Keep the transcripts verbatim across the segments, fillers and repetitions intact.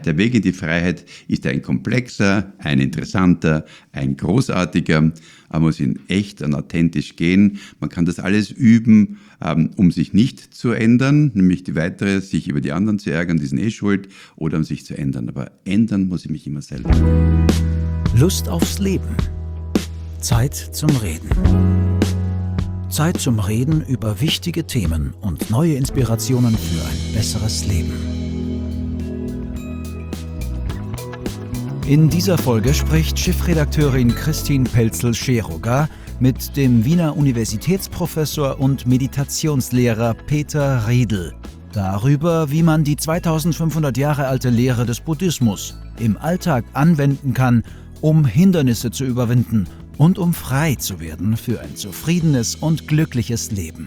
Der Weg in die Freiheit ist ein komplexer, ein interessanter, ein großartiger. Man muss ihn echt und authentisch gehen. Man kann das alles üben, um sich nicht zu ändern, nämlich die weitere, sich über die anderen zu ärgern, die sind eh schuld, oder um sich zu ändern. Aber ändern muss ich mich immer selber. Lust aufs Leben. Zeit zum Reden. Zeit zum Reden über wichtige Themen und neue Inspirationen für ein besseres Leben. In dieser Folge spricht Chefredakteurin Christine Pelzel-Scheroga mit dem Wiener Universitätsprofessor und Meditationslehrer Peter Riedl darüber, wie man die zweitausendfünfhundert Jahre alte Lehre des Buddhismus im Alltag anwenden kann, um Hindernisse zu überwinden und um frei zu werden für ein zufriedenes und glückliches Leben.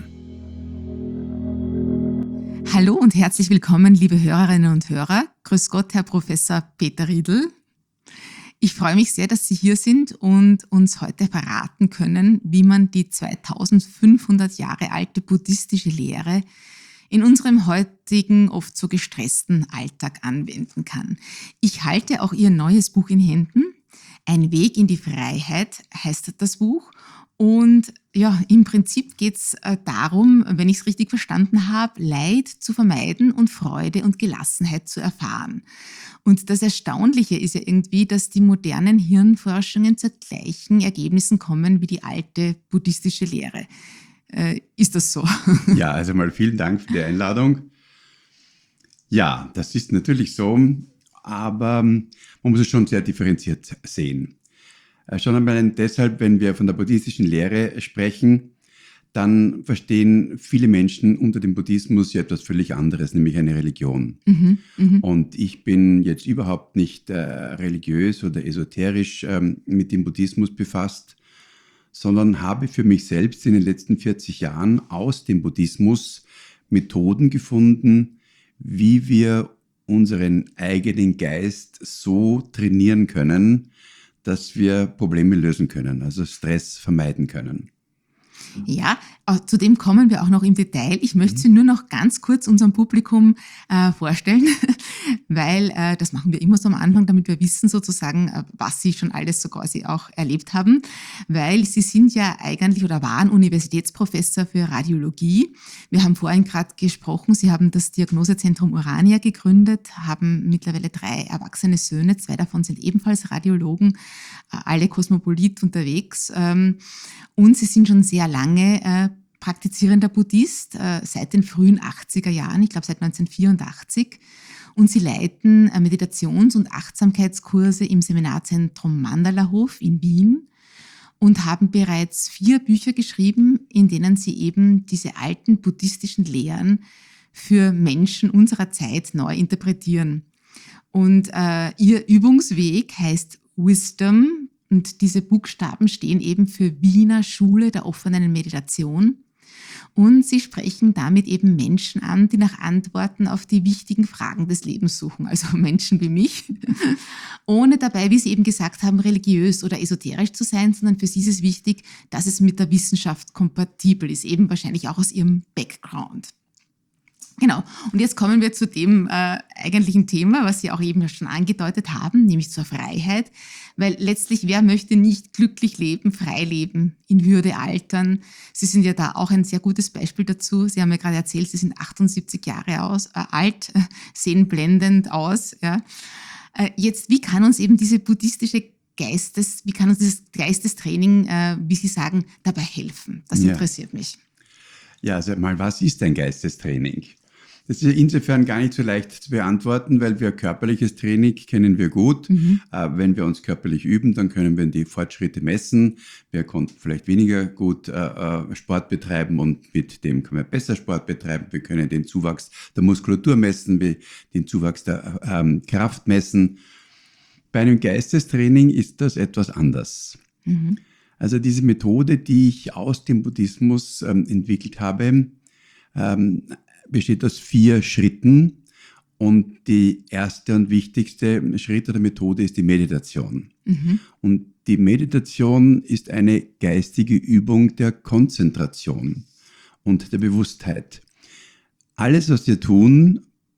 Hallo und herzlich willkommen, liebe Hörerinnen und Hörer. Grüß Gott, Herr Professor Peter Riedl. Ich freue mich sehr, dass Sie hier sind und uns heute verraten können, wie man die zweitausendfünfhundert Jahre alte buddhistische Lehre in unserem heutigen, oft so gestressten Alltag anwenden kann. Ich halte auch Ihr neues Buch in Händen. Ein Weg in die Freiheit heißt das Buch. Und ja, im Prinzip geht es äh, darum, wenn ich es richtig verstanden habe, Leid zu vermeiden und Freude und Gelassenheit zu erfahren. Und das Erstaunliche ist ja irgendwie, dass die modernen Hirnforschungen zu gleichen Ergebnissen kommen wie die alte buddhistische Lehre. Äh, ist das so? Ja, also mal vielen Dank für die Einladung. Ja, das ist natürlich so, aber man muss es schon sehr differenziert sehen. Schon einmal deshalb, wenn wir von der buddhistischen Lehre sprechen, dann verstehen viele Menschen unter dem Buddhismus ja etwas völlig anderes, nämlich eine Religion. Mhm, mh. Und ich bin jetzt überhaupt nicht äh, religiös oder esoterisch ähm, mit dem Buddhismus befasst, sondern habe für mich selbst in den letzten vierzig Jahren aus dem Buddhismus Methoden gefunden, wie wir unseren eigenen Geist so trainieren können, dass wir Probleme lösen können, also Stress vermeiden können. Ja, zu dem kommen wir auch noch im Detail. Ich möchte Sie nur noch ganz kurz unserem Publikum äh, vorstellen, weil äh, das machen wir immer so am Anfang, damit wir wissen sozusagen, äh, was Sie schon alles so quasi auch erlebt haben, weil Sie sind ja eigentlich oder waren Universitätsprofessor für Radiologie. Wir haben vorhin gerade gesprochen, Sie haben das Diagnosezentrum Urania gegründet, haben mittlerweile drei erwachsene Söhne, zwei davon sind ebenfalls Radiologen, äh, alle kosmopolit unterwegs ähm, und Sie sind schon sehr lange äh, praktizierender Buddhist, äh, seit den frühen achtziger Jahren, ich glaube seit neunzehnhundertvierundachtzig. Und Sie leiten äh, Meditations- und Achtsamkeitskurse im Seminarzentrum Mandalahof in Wien und haben bereits vier Bücher geschrieben, in denen Sie eben diese alten buddhistischen Lehren für Menschen unserer Zeit neu interpretieren. Und äh, Ihr Übungsweg heißt Wisdom. Und diese Buchstaben stehen eben für Wiener Schule der offenen Meditation. Und sie sprechen damit eben Menschen an, die nach Antworten auf die wichtigen Fragen des Lebens suchen, also Menschen wie mich, ohne dabei, wie Sie eben gesagt haben, religiös oder esoterisch zu sein, sondern für sie ist es wichtig, dass es mit der Wissenschaft kompatibel ist, eben wahrscheinlich auch aus ihrem Background. Genau, und jetzt kommen wir zu dem äh, eigentlichen Thema, was Sie auch eben schon angedeutet haben, nämlich zur Freiheit, weil letztlich, wer möchte nicht glücklich leben, frei leben, in Würde altern? Sie sind ja da auch ein sehr gutes Beispiel dazu. Sie haben ja gerade erzählt, Sie sind achtundsiebzig Jahre aus, äh, alt, äh, sehen blendend aus. Ja. Äh, jetzt, wie kann uns eben diese buddhistische Geistes, wie kann uns dieses Geistestraining, äh, wie Sie sagen, dabei helfen? Das interessiert ja. mich. Ja, also mal, was ist ein Geistestraining? Das ist insofern gar nicht so leicht zu beantworten, weil wir körperliches Training kennen wir gut. Mhm. Äh, wenn wir uns körperlich üben, dann können wir die Fortschritte messen. Wir konnten vielleicht weniger gut äh, Sport betreiben und mit dem können wir besser Sport betreiben. Wir können den Zuwachs der Muskulatur messen, wir den Zuwachs der ähm, Kraft messen. Bei einem Geistestraining ist das etwas anders. Mhm. Also diese Methode, die ich aus dem Buddhismus ähm, entwickelt habe, ähm, besteht aus vier Schritten und die erste und wichtigste Schritt oder Methode ist die Meditation. Mhm. Und die Meditation ist eine geistige Übung der Konzentration und der Bewusstheit. Alles, was wir tun,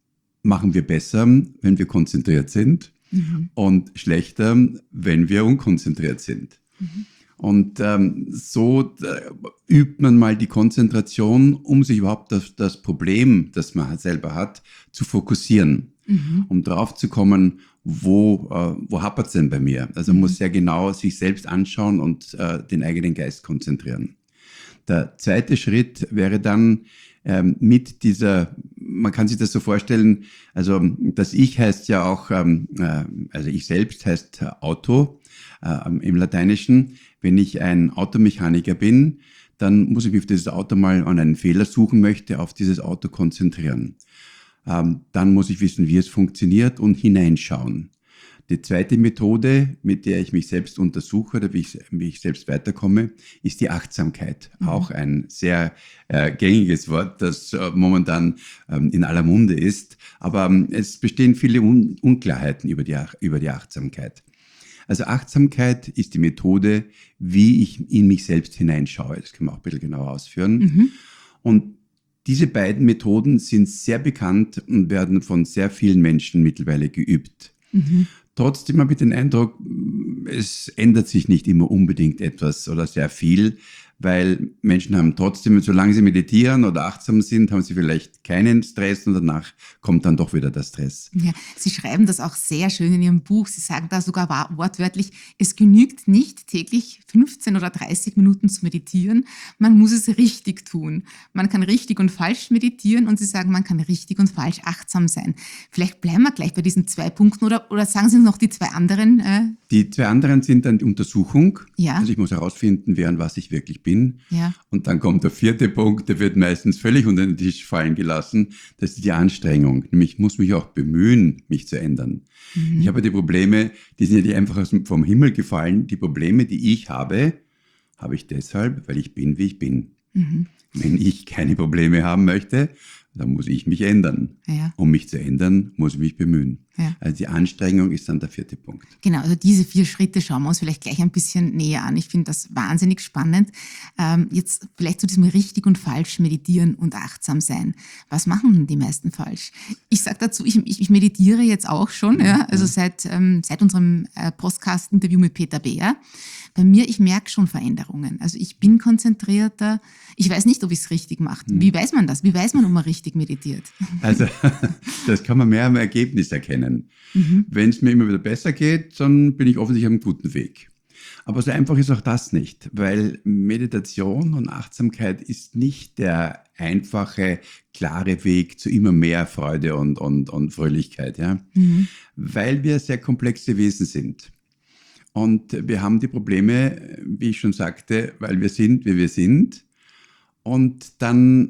machen wir besser, wenn wir konzentriert sind mhm. und schlechter, wenn wir unkonzentriert sind. Mhm. Und ähm, so äh, übt man mal die Konzentration, um sich überhaupt das, das Problem, das man selber hat, zu fokussieren, mhm. um drauf zu kommen, wo, äh, wo hapert es denn bei mir? Also man mhm. muss sehr genau sich selbst anschauen und äh, den eigenen Geist konzentrieren. Der zweite Schritt wäre dann ähm, mit dieser, man kann sich das so vorstellen, also das Ich heißt ja auch, ähm, äh, also ich selbst heißt Auto äh, im Lateinischen. Wenn ich ein Automechaniker bin, dann muss ich mich auf dieses Auto mal an einen Fehler suchen möchte, auf dieses Auto konzentrieren. Ähm, dann muss ich wissen, wie es funktioniert und hineinschauen. Die zweite Methode, mit der ich mich selbst untersuche oder wie ich, wie ich selbst weiterkomme, ist die Achtsamkeit. Mhm. Auch ein sehr äh, gängiges Wort, das äh, momentan ähm, in aller Munde ist. Aber ähm, es bestehen viele Un- Unklarheiten über die, über die Achtsamkeit. Also Achtsamkeit ist die Methode, wie ich in mich selbst hineinschaue. Das können wir auch ein bisschen genauer ausführen. Mhm. Und diese beiden Methoden sind sehr bekannt und werden von sehr vielen Menschen mittlerweile geübt. Mhm. Trotzdem habe ich den Eindruck, es ändert sich nicht immer unbedingt etwas oder sehr viel, weil Menschen haben trotzdem, solange sie meditieren oder achtsam sind, haben sie vielleicht keinen Stress und danach kommt dann doch wieder der Stress. Ja, Sie schreiben das auch sehr schön in Ihrem Buch. Sie sagen da sogar wortwörtlich, es genügt nicht, täglich fünfzehn oder dreißig Minuten zu meditieren. Man muss es richtig tun. Man kann richtig und falsch meditieren und Sie sagen, man kann richtig und falsch achtsam sein. Vielleicht bleiben wir gleich bei diesen zwei Punkten oder, oder sagen Sie uns noch die zwei anderen? Äh? Die zwei anderen sind dann die Untersuchung. Ja. Also ich muss herausfinden, wer und was ich wirklich bin. Ja. Und dann kommt der vierte Punkt, der wird meistens völlig unter den Tisch fallen gelassen. Das ist die Anstrengung. Nämlich ich muss mich auch bemühen, mich zu ändern. Mhm. Ich habe die Probleme, die sind ja nicht einfach vom Himmel gefallen. Die Probleme, die ich habe, habe ich deshalb, weil ich bin, wie ich bin. Mhm. Wenn ich keine Probleme haben möchte, dann muss ich mich ändern. Ja. Um mich zu ändern, muss ich mich bemühen. Ja. Also die Anstrengung ist dann der vierte Punkt. Genau, also diese vier Schritte schauen wir uns vielleicht gleich ein bisschen näher an. Ich finde das wahnsinnig spannend. Ähm, jetzt vielleicht zu diesem richtig und falsch meditieren und achtsam sein. Was machen denn die meisten falsch? Ich sage dazu, ich, ich, ich meditiere jetzt auch schon, ja, also seit, ähm, seit unserem äh, Podcast-Interview mit Peter Beer. Bei mir, ich merke schon Veränderungen. Also ich bin konzentrierter. Ich weiß nicht, ob ich es richtig mache. Wie weiß man das? Wie weiß man, ob man richtig meditiert? Also das kann man mehr am Ergebnis erkennen. Mhm. Wenn es mir immer wieder besser geht, dann bin ich offensichtlich auf einem guten Weg. Aber so einfach ist auch das nicht, weil Meditation und Achtsamkeit ist nicht der einfache, klare Weg zu immer mehr Freude und, und, und Fröhlichkeit, ja? Mhm. Weil wir sehr komplexe Wesen sind. Und wir haben die Probleme, wie ich schon sagte, weil wir sind, wie wir sind. Und dann,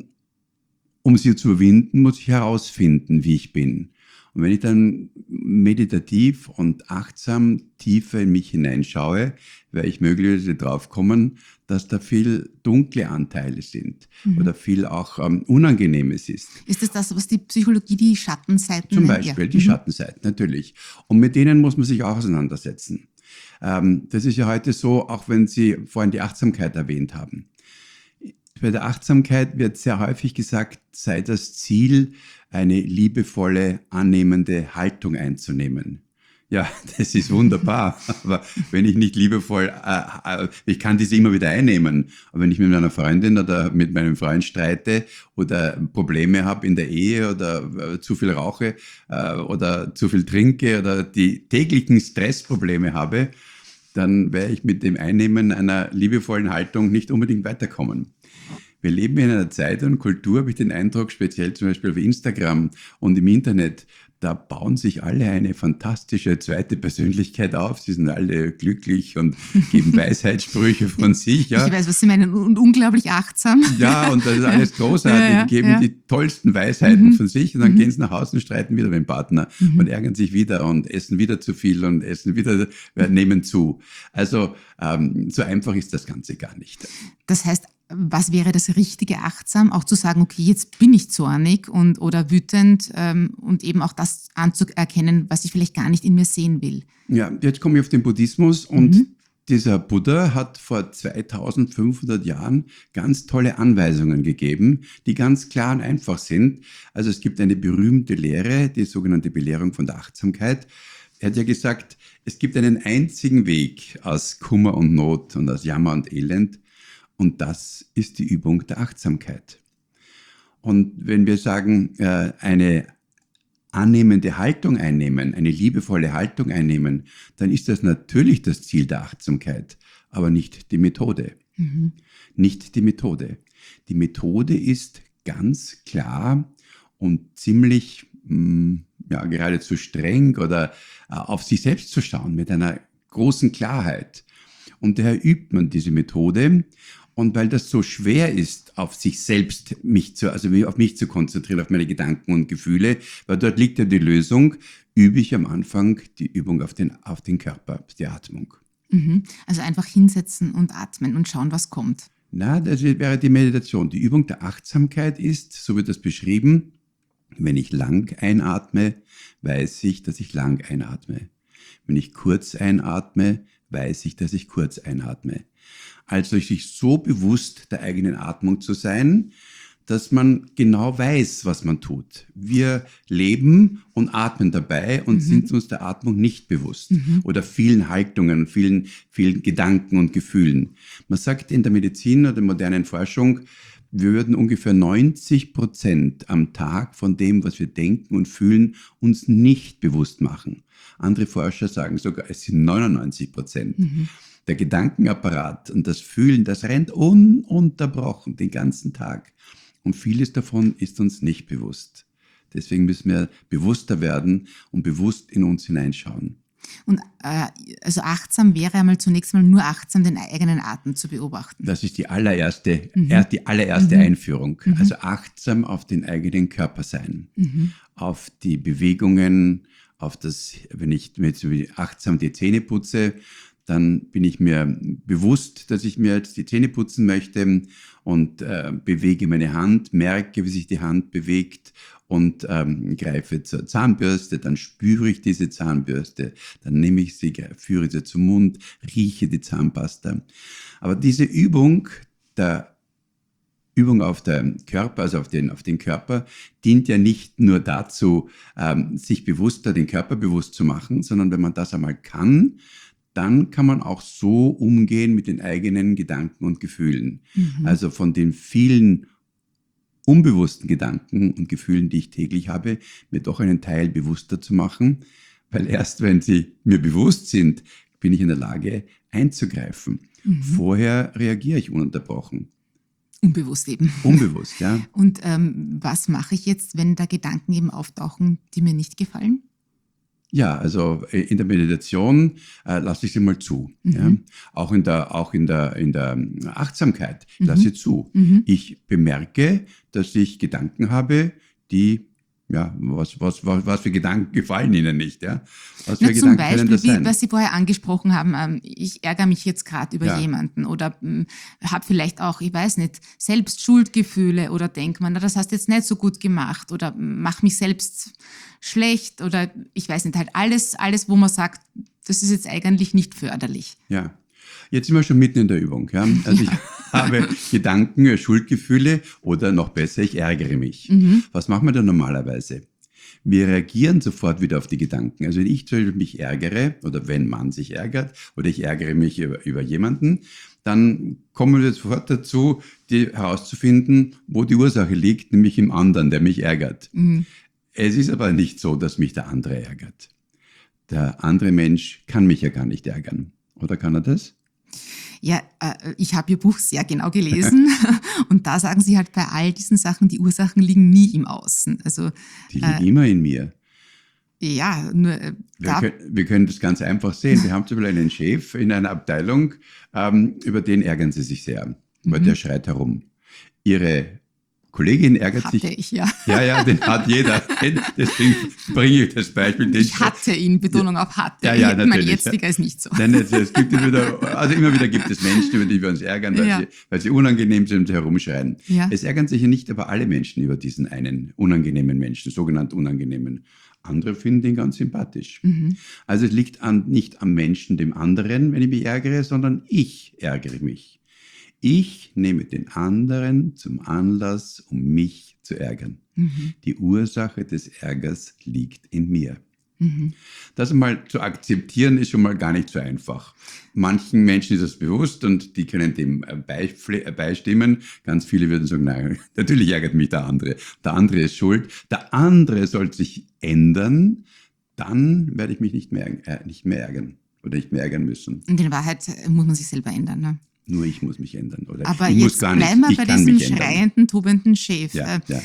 um sie zu überwinden, muss ich herausfinden, wie ich bin. Und wenn ich dann meditativ und achtsam tiefer in mich hineinschaue, werde ich möglicherweise drauf kommen, dass da viel dunkle Anteile sind mhm. oder viel auch ähm, Unangenehmes ist. Ist das das, was die Psychologie die Schattenseiten nennt? Zum nennt? Beispiel ja. die mhm. Schattenseiten, natürlich. Und mit denen muss man sich auch auseinandersetzen. Ähm, das ist ja heute so, auch wenn Sie vorhin die Achtsamkeit erwähnt haben. Bei der Achtsamkeit wird sehr häufig gesagt, sei das Ziel, eine liebevolle, annehmende Haltung einzunehmen. Ja, das ist wunderbar, aber wenn ich nicht liebevoll, äh, äh, ich kann diese immer wieder einnehmen, aber wenn ich mit meiner Freundin oder mit meinem Freund streite oder Probleme habe in der Ehe oder äh, zu viel rauche äh, oder zu viel trinke oder die täglichen Stressprobleme habe, dann werde ich mit dem Einnehmen einer liebevollen Haltung nicht unbedingt weiterkommen. Wir leben in einer Zeit und Kultur, habe ich den Eindruck, speziell zum Beispiel auf Instagram und im Internet, da bauen sich alle eine fantastische zweite Persönlichkeit auf. Sie sind alle glücklich und geben Weisheitssprüche von sich. Ja. Ich weiß, was Sie meinen, und unglaublich achtsam. Ja, und das ist alles großartig. Ja, ja, die geben ja. die tollsten Weisheiten mhm. von sich und dann mhm. gehen sie nach Hause und streiten wieder mit dem Partner mhm. und ärgern sich wieder und essen wieder zu viel und essen wieder, äh, nehmen zu. Also ähm, so einfach ist das Ganze gar nicht. Das heißt, was wäre das richtige achtsam? Auch zu sagen, okay, jetzt bin ich zornig und, oder wütend ähm, und eben auch das anzuerkennen, was ich vielleicht gar nicht in mir sehen will. Ja, jetzt komme ich auf den Buddhismus und mhm. dieser Buddha hat vor zweitausendfünfhundert Jahren ganz tolle Anweisungen gegeben, die ganz klar und einfach sind. Also es gibt eine berühmte Lehre, die sogenannte Belehrung von der Achtsamkeit. Er hat ja gesagt, es gibt einen einzigen Weg aus Kummer und Not und aus Jammer und Elend, und das ist die Übung der Achtsamkeit. Und wenn wir sagen, eine annehmende Haltung einnehmen, eine liebevolle Haltung einnehmen, dann ist das natürlich das Ziel der Achtsamkeit, aber nicht die Methode. Mhm. Nicht die Methode. Die Methode ist ganz klar und ziemlich, ja, geradezu streng oder auf sich selbst zu schauen mit einer großen Klarheit. Und daher übt man diese Methode. Und weil das so schwer ist, auf sich selbst, mich zu, also auf mich zu konzentrieren, auf meine Gedanken und Gefühle, weil dort liegt ja die Lösung, übe ich am Anfang die Übung auf den, auf den Körper, die Atmung. Mhm. Also einfach hinsetzen und atmen und schauen, was kommt. Na, das wäre die Meditation. Die Übung der Achtsamkeit ist, so wird das beschrieben, wenn ich lang einatme, weiß ich, dass ich lang einatme. Wenn ich kurz einatme, weiß ich, dass ich kurz einatme. Also sich so bewusst der eigenen Atmung zu sein, dass man genau weiß, was man tut. Wir leben und atmen dabei und mhm. sind uns der Atmung nicht bewusst. Mhm. Oder vielen Haltungen, vielen, vielen Gedanken und Gefühlen. Man sagt in der Medizin oder der modernen Forschung, wir würden ungefähr neunzig Prozent am Tag von dem, was wir denken und fühlen, uns nicht bewusst machen. Andere Forscher sagen sogar, es sind neunundneunzig Prozent. Mhm. Der Gedankenapparat und das Fühlen, das rennt ununterbrochen den ganzen Tag. Und vieles davon ist uns nicht bewusst. Deswegen müssen wir bewusster werden und bewusst in uns hineinschauen. Und äh, also achtsam wäre einmal zunächst mal nur achtsam, den eigenen Atem zu beobachten. Das ist die allererste, mhm. erst die allererste mhm. Einführung. Mhm. Also achtsam auf den eigenen Körper sein, mhm. auf die Bewegungen, auf das, wenn ich mir jetzt achtsam die Zähne putze, dann bin ich mir bewusst, dass ich mir jetzt die Zähne putzen möchte und äh, bewege meine Hand, merke, wie sich die Hand bewegt und ähm, greife zur Zahnbürste, dann spüre ich diese Zahnbürste, dann nehme ich sie, führe sie zum Mund, rieche die Zahnpasta. Aber diese Übung, der Übung auf den Körper, also auf den, auf den Körper, dient ja nicht nur dazu, ähm, sich bewusster, den Körper bewusst zu machen, sondern wenn man das einmal kann, dann kann man auch so umgehen mit den eigenen Gedanken und Gefühlen. Mhm. Also von den vielen unbewussten Gedanken und Gefühlen, die ich täglich habe, mir doch einen Teil bewusster zu machen, weil erst wenn sie mir bewusst sind, bin ich in der Lage einzugreifen. Mhm. Vorher reagiere ich ununterbrochen. Unbewusst eben. Unbewusst, ja. Und ähm, was mache ich jetzt, wenn da Gedanken eben auftauchen, die mir nicht gefallen? Ja, also in der Meditation äh, lasse ich sie mal zu. Mhm. Ja. Auch in der, auch in der, in der Achtsamkeit mhm. lasse ich zu. Mhm. Ich bemerke, dass ich Gedanken habe, die, ja, was, was, was, was für Gedanken gefallen Ihnen nicht, ja? Was Na, für zum Gedanken Beispiel, können das wie, sein? was Sie vorher angesprochen haben, ähm, ich ärgere mich jetzt gerade über Ja. jemanden oder ähm, habe vielleicht auch, ich weiß nicht, selbst Schuldgefühle oder denke man, na, das hast du jetzt nicht so gut gemacht oder mache mich selbst schlecht oder ich weiß nicht, halt alles, alles, wo man sagt, das ist jetzt eigentlich nicht förderlich. Ja. Jetzt sind wir schon mitten in der Übung. Ja? Also ich habe Gedanken, Schuldgefühle oder noch besser, ich ärgere mich. Mhm. Was machen wir da normalerweise? Wir reagieren sofort wieder auf die Gedanken. Also wenn ich zum Beispiel mich ärgere oder wenn man sich ärgert oder ich ärgere mich über, über jemanden, dann kommen wir sofort dazu, die, herauszufinden, wo die Ursache liegt, nämlich im anderen, der mich ärgert. Mhm. Es ist aber nicht so, dass mich der andere ärgert. Der andere Mensch kann mich ja gar nicht ärgern. Oder kann er das? Ja, äh, ich habe Ihr Buch sehr genau gelesen und da sagen Sie halt bei all diesen Sachen, die Ursachen liegen nie im Außen. Also, die liegen äh, immer in mir. Ja, nur äh, wir, können, wir können das ganz einfach sehen. Wir haben zum Beispiel einen Chef in einer Abteilung, ähm, über den ärgern Sie sich sehr, weil mhm. der schreit herum. Ihre Kollegin ärgert hatte sich. Ich, ja. Ja, ja, den hat jeder. Deswegen bringe ich das Beispiel. Den ich hatte ihn, Betonung auf hatte. Ja, ja, ich, natürlich. Mein jetziger ist nicht so. Nein, es, es gibt wieder, also immer wieder gibt es Menschen, über die wir uns ärgern, weil, ja. sie, weil sie unangenehm sind und herumschreien. Ja. Es ärgern sich ja nicht aber alle Menschen über diesen einen unangenehmen Menschen, sogenannt unangenehmen. andere finden ihn ganz sympathisch. Mhm. Also es liegt an, nicht am Menschen, dem anderen, wenn ich mich ärgere, sondern ich ärgere mich. Ich nehme den anderen zum Anlass, um mich zu ärgern. Mhm. Die Ursache des Ärgers liegt in mir. Mhm. Das mal zu akzeptieren, ist schon mal gar nicht so einfach. Manchen Menschen ist das bewusst und die können dem beifle- beistimmen. Ganz viele würden sagen, nein, natürlich ärgert mich der andere. Der andere ist schuld. Der andere soll sich ändern. Dann werde ich mich nicht mehr, äh, nicht mehr ärgern oder nicht mehr ärgern müssen. Und in Wahrheit muss man sich selber ändern. Ne? Nur ich muss mich ändern. Oder Aber ich jetzt muss gar nicht, bleiben wir ich bei kann diesem mich ändern. schreienden, tobenden Chef. Ja, Äh, ja.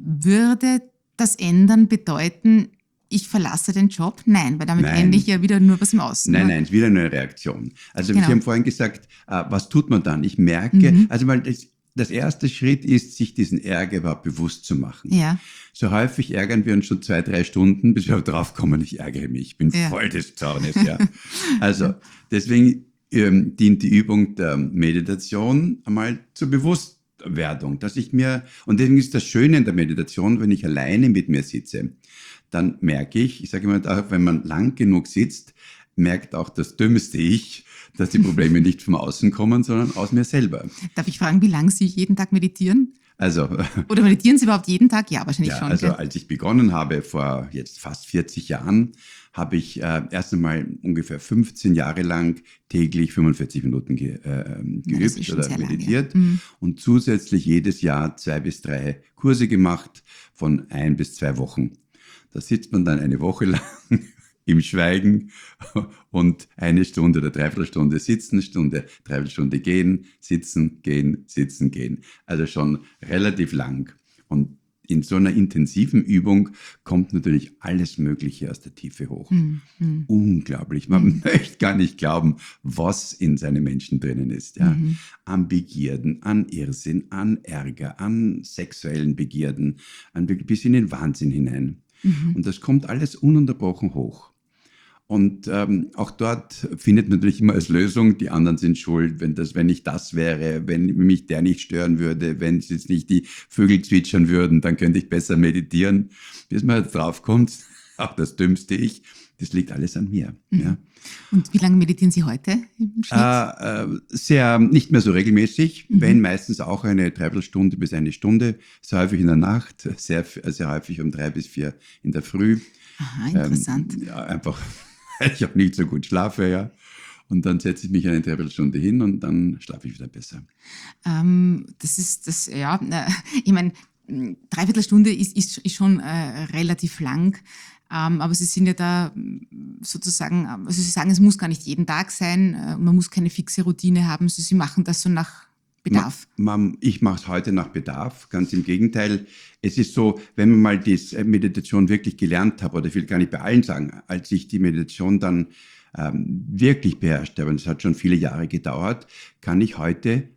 Würde das Ändern bedeuten, ich verlasse den Job? Nein, weil damit Nein. ändere ich ja wieder nur was im Außen. Nein, ne? nein, es ist wieder eine Reaktion. Also Genau. Sie haben vorhin gesagt, äh, was tut man dann? Ich merke, Mhm. also mal das, das erste Schritt ist, sich diesen Ärger überhaupt bewusst zu machen. Ja. So häufig ärgern wir uns schon zwei, drei Stunden, bis wir drauf kommen, ich ärgere mich, ich bin Ja. voll des Zornes. Ja. Also deswegen ähm, dient die Übung der Meditation einmal zur Bewusstwerdung, dass ich mir, und deswegen ist das Schöne in der Meditation, wenn ich alleine mit mir sitze, dann merke ich, ich sage immer, da, wenn man lang genug sitzt, merkt auch das dümmste Ich, dass die Probleme nicht vom Außen kommen, sondern aus mir selber. Darf ich fragen, wie lange Sie jeden Tag meditieren? Also, Oder meditieren Sie überhaupt jeden Tag? Ja, wahrscheinlich ja, schon. also gell? als ich begonnen habe, vor jetzt fast vierzig Jahren, habe ich äh, erst einmal ungefähr fünfzehn Jahre lang täglich fünfundvierzig Minuten ge, äh, Ja, das ist geübt schon oder sehr lange. meditiert Mhm. und zusätzlich jedes Jahr zwei bis drei Kurse gemacht von ein bis zwei Wochen. Da sitzt man dann eine Woche lang im Schweigen und eine Stunde oder dreiviertel Stunde sitzen, Stunde, dreiviertel Stunde gehen, sitzen, gehen, sitzen, gehen. Also schon relativ lang. Und in so einer intensiven Übung kommt natürlich alles Mögliche aus der Tiefe hoch. Mhm. Mhm. Unglaublich. Man möchte gar nicht glauben, was in seinen Menschen drinnen ist. Ja? Mhm. An Begierden, an Irrsinn, an Ärger, an sexuellen Begierden, an bis in den Wahnsinn hinein. Mhm. Und das kommt alles ununterbrochen hoch. Und ähm, auch dort findet man natürlich immer als Lösung, die anderen sind schuld, wenn das, wenn ich das wäre, wenn mich der nicht stören würde, wenn jetzt nicht die Vögel zwitschern würden, dann könnte ich besser meditieren. Bis man jetzt drauf kommt, auch das dümmste Ich, das liegt alles an mir. Mhm. Ja. Und wie lange meditieren Sie heute im Schnitt? Äh, äh, sehr, nicht mehr so regelmäßig, Mhm. wenn meistens auch eine Dreiviertelstunde bis eine Stunde, sehr häufig in der Nacht, sehr, sehr häufig um drei bis vier in der Früh. Aha, interessant. Ähm, ja, einfach, weil ich auch nicht so gut schlafe, ja. Und dann setze ich mich eine Dreiviertelstunde hin und dann schlafe ich wieder besser. Ähm, das ist, das, ja, äh, ich meine, dreiviertel Stunde ist, ist, ist schon äh, relativ lang, ähm, aber Sie sind ja da mm, sozusagen, also Sie sagen, es muss gar nicht jeden Tag sein, äh, man muss keine fixe Routine haben, also Sie machen das so nach Bedarf. Ma, ma, ich mache es heute nach Bedarf, ganz im Gegenteil. Es ist so, wenn man mal die Meditation wirklich gelernt hat, oder ich will gar nicht bei allen sagen, als ich die Meditation dann ähm, wirklich beherrscht habe, und es hat schon viele Jahre gedauert, kann ich heute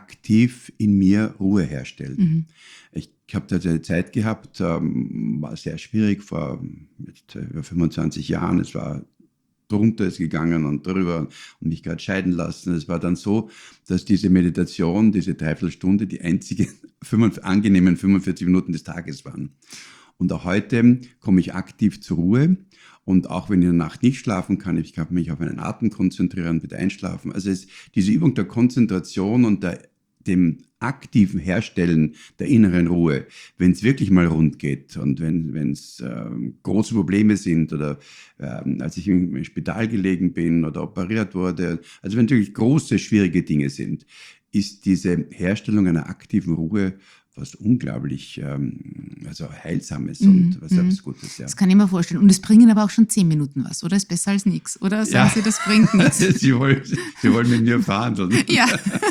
aktiv in mir Ruhe herstellen. Mhm. Ich habe da eine Zeit gehabt, ähm, war sehr schwierig vor jetzt, über fünfundzwanzig Jahren. Es war drunter ist gegangen und drüber und mich gerade scheiden lassen. Es war dann so, dass diese Meditation, diese Dreiviertelstunde, die einzigen fünfundvierzig, angenehmen fünfundvierzig Minuten des Tages waren. Und auch heute komme ich aktiv zur Ruhe. Und auch wenn ich in der Nacht nicht schlafen kann, ich kann mich auf meinen Atem konzentrieren, bitte einschlafen. Also es, diese Übung der Konzentration und der, dem aktiven Herstellen der inneren Ruhe, wenn es wirklich mal rund geht und wenn es ähm, große Probleme sind oder ähm, als ich im Spital gelegen bin oder operiert wurde, also wenn wirklich große, schwierige Dinge sind, ist diese Herstellung einer aktiven Ruhe was unglaublich ähm, also Heilsames Mhm, und was, mhm. was Gutes. Ja. Das kann ich mir vorstellen. Und es bringen aber auch schon zehn Minuten was, oder? Ist besser als nichts. Oder sagen Ja. Sie, das bringt nichts? Sie wollen, Sie wollen mit mir verhandeln. Ja.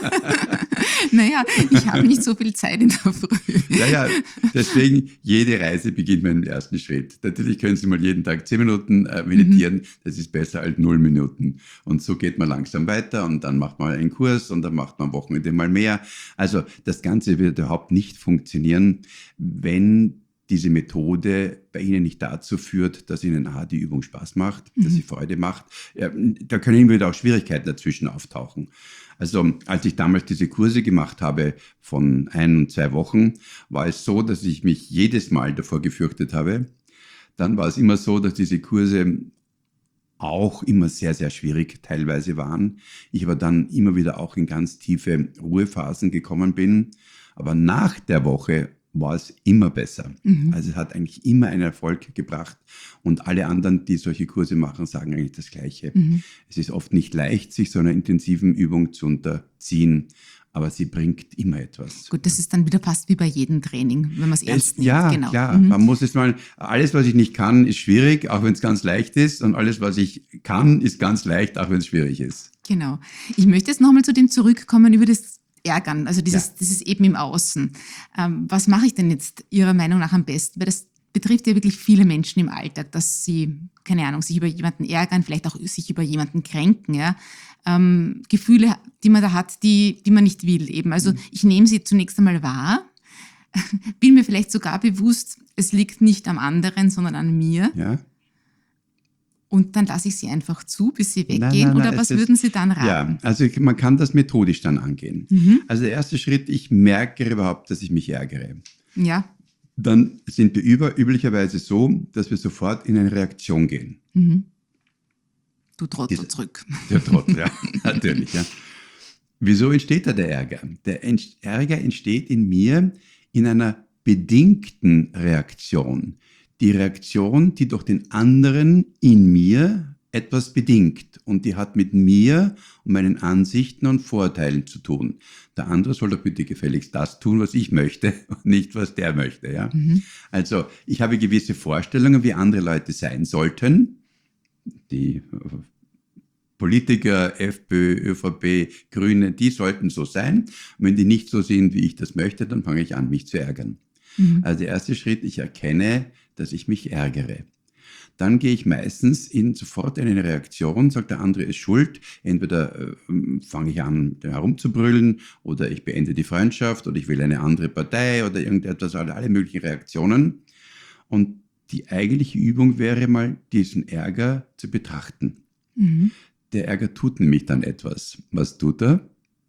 Naja, ich habe nicht so viel Zeit in der Früh. Ja, ja, deswegen, jede Reise beginnt mit dem ersten Schritt. Natürlich können Sie mal jeden Tag zehn Minuten äh, meditieren, mhm. das ist besser als null Minuten. Und so geht man langsam weiter und dann macht man einen Kurs und dann macht man am Wochenende mal mehr. Also das Ganze wird überhaupt nicht funktionieren, wenn diese Methode bei Ihnen nicht dazu führt, dass Ihnen A, die Übung Spaß macht, dass Mhm. sie Freude macht. Ja, da können immer wieder auch Schwierigkeiten dazwischen auftauchen. Also als ich damals diese Kurse gemacht habe von ein und zwei Wochen, war es so, dass ich mich jedes Mal davor gefürchtet habe, dann war es immer so, dass diese Kurse auch immer sehr, sehr schwierig teilweise waren. Ich aber dann immer wieder auch in ganz tiefe Ruhephasen gekommen bin. Aber nach der Woche war es immer besser. Mhm. Also es hat eigentlich immer einen Erfolg gebracht. Und alle anderen, die solche Kurse machen, sagen eigentlich das Gleiche. Mhm. Es ist oft nicht leicht, sich so einer intensiven Übung zu unterziehen. Aber sie bringt immer etwas. Gut, das ist dann wieder fast wie bei jedem Training, wenn man es ernst nimmt. Ja, genau. klar. Mhm. Man muss es mal, alles, was ich nicht kann, ist schwierig, auch wenn es ganz leicht ist. Und alles, was ich kann, ist ganz leicht, auch wenn es schwierig ist. Genau. Ich möchte jetzt nochmal zu dem zurückkommen über das Ärgern, also dieses, ja. dieses eben im Außen. Ähm, was mache ich denn jetzt Ihrer Meinung nach am besten? Weil das betrifft ja wirklich viele Menschen im Alltag, dass sie, keine Ahnung, sich über jemanden ärgern, vielleicht auch sich über jemanden kränken, ja. Ähm, Gefühle, die man da hat, die, die man nicht will eben. Also mhm. ich nehme sie zunächst einmal wahr, bin mir vielleicht sogar bewusst, es liegt nicht am anderen, sondern an mir. Ja. Und dann lasse ich sie einfach zu, bis sie weggehen? Nein, nein, nein, oder was würden Sie dann raten? Ja, also man kann das methodisch dann angehen. Mhm. Also der erste Schritt, ich merke überhaupt, dass ich mich ärgere. Ja. Dann sind wir über, üblicherweise so, dass wir sofort in eine Reaktion gehen. Mhm. Du Trottel zurück. Der Trottel, ja, natürlich. Ja. Wieso entsteht da der Ärger? Der Ärger entsteht in mir in einer bedingten Reaktion. Die Reaktion, die durch den anderen in mir etwas bedingt. Und die hat mit mir und meinen Ansichten und Vorteilen zu tun. Der andere soll doch bitte gefälligst das tun, was ich möchte und nicht, was der möchte. Ja? Mhm. Also ich habe gewisse Vorstellungen, wie andere Leute sein sollten. Die Politiker, FPÖ, ÖVP, Grüne, die sollten so sein. Und wenn die nicht so sind, wie ich das möchte, dann fange ich an, mich zu ärgern. Mhm. Also der erste Schritt, ich erkenne, dass ich mich ärgere. Dann gehe ich meistens in sofort in eine Reaktion, sagt der andere ist schuld. Entweder äh, fange ich an, herumzubrüllen oder ich beende die Freundschaft oder ich will eine andere Partei oder irgendetwas, alle, alle möglichen Reaktionen. Und die eigentliche Übung wäre mal, diesen Ärger zu betrachten. Mhm. Der Ärger tut nämlich dann etwas. Was tut er,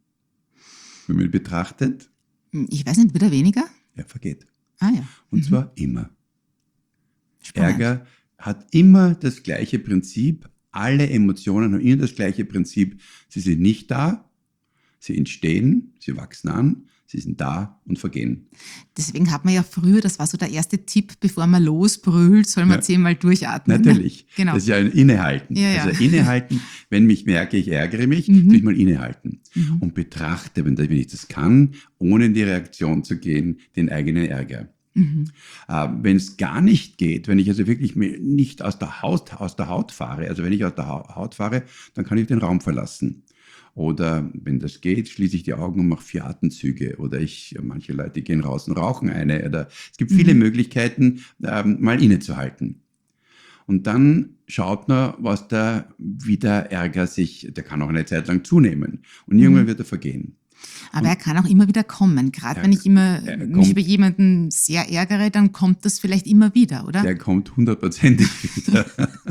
wenn man ihn betrachtet? Ich weiß nicht, wird er weniger? Er vergeht. Ah ja. Und mhm. zwar immer. Spannend. Ärger hat immer das gleiche Prinzip. Alle Emotionen haben immer das gleiche Prinzip. Sie sind nicht da, sie entstehen, sie wachsen an, sie sind da und vergehen. Deswegen hat man ja früher, das war so der erste Tipp, bevor man losbrüllt, soll man ja. zehnmal durchatmen. Natürlich. Genau. Das ist ja ein Innehalten. Ja, ja. Also Innehalten, wenn ich merke, ich ärgere mich, mhm. tue ich mal innehalten mhm. und betrachte, wenn ich das kann, ohne in die Reaktion zu gehen, den eigenen Ärger. Mhm. Äh, wenn es gar nicht geht, wenn ich also wirklich nicht aus der Haut, aus der Haut fahre, also wenn ich aus der Haut fahre, dann kann ich den Raum verlassen. Oder wenn das geht, schließe ich die Augen und mache vier Atemzüge. Oder ich, manche Leute gehen raus und rauchen eine. Oder es gibt viele mhm. Möglichkeiten, ähm, mal innezuhalten. Und dann schaut man, was da, wie der Ärger sich, der kann auch eine Zeit lang zunehmen. Und irgendwann mhm. wird er vergehen. Aber und er kann auch immer wieder kommen. Gerade wenn ich immer mich über jemanden sehr ärgere, dann kommt das vielleicht immer wieder, oder? Der kommt hundertprozentig wieder.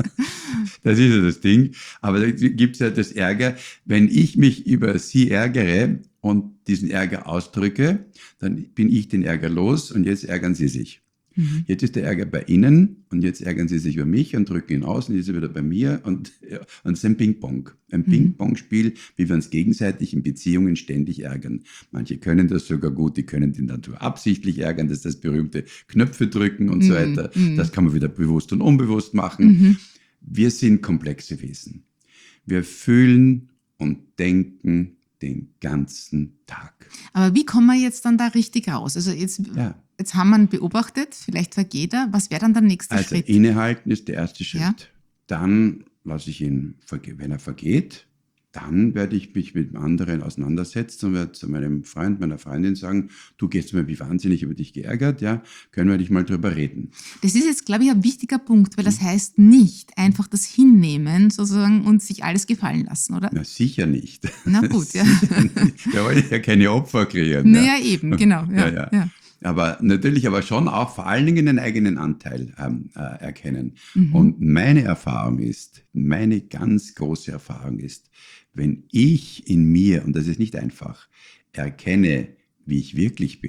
Das ist ja das Ding. Aber da gibt es ja das Ärger, wenn ich mich über sie ärgere und diesen Ärger ausdrücke, dann bin ich den Ärger los und jetzt ärgern sie sich. Mhm. Jetzt ist der Ärger bei Ihnen und jetzt ärgern Sie sich über mich und drücken ihn aus und jetzt ist er wieder bei mir und, ja, und es ist ein Ping-Pong. Ein mhm. Ping-Pong-Spiel, wie wir uns gegenseitig in Beziehungen ständig ärgern. Manche können das sogar gut, die können den Natur absichtlich ärgern, das ist das berühmte Knöpfe drücken und mhm. so weiter. Mhm. Das kann man wieder bewusst und unbewusst machen. Mhm. Wir sind komplexe Wesen. Wir fühlen und denken den ganzen Tag. Aber wie kommen wir jetzt dann da richtig raus? Also jetzt, ja. jetzt haben wir ihn beobachtet, vielleicht vergeht er. Was wäre dann der nächste also Schritt? Also innehalten ist der erste Schritt. Ja. Dann lasse ich ihn, wenn er vergeht, dann werde ich mich mit dem anderen auseinandersetzen und werde zu meinem Freund, meiner Freundin sagen, du gehst mir wie wahnsinnig über dich geärgert, ja, können wir dich mal drüber reden. Das ist jetzt, glaube ich, ein wichtiger Punkt, weil das heißt nicht einfach das Hinnehmen sozusagen und sich alles gefallen lassen, oder? Na, sicher nicht. Na gut, ja. Wir wollen ja keine Opfer kreieren. Naja, ja. eben, genau. Ja, ja, ja. ja. Aber natürlich aber schon auch vor allen Dingen den eigenen Anteil ähm, äh, erkennen. Mhm. Und meine Erfahrung ist, meine ganz große Erfahrung ist, wenn ich in mir, und das ist nicht einfach, erkenne, wie ich wirklich bin,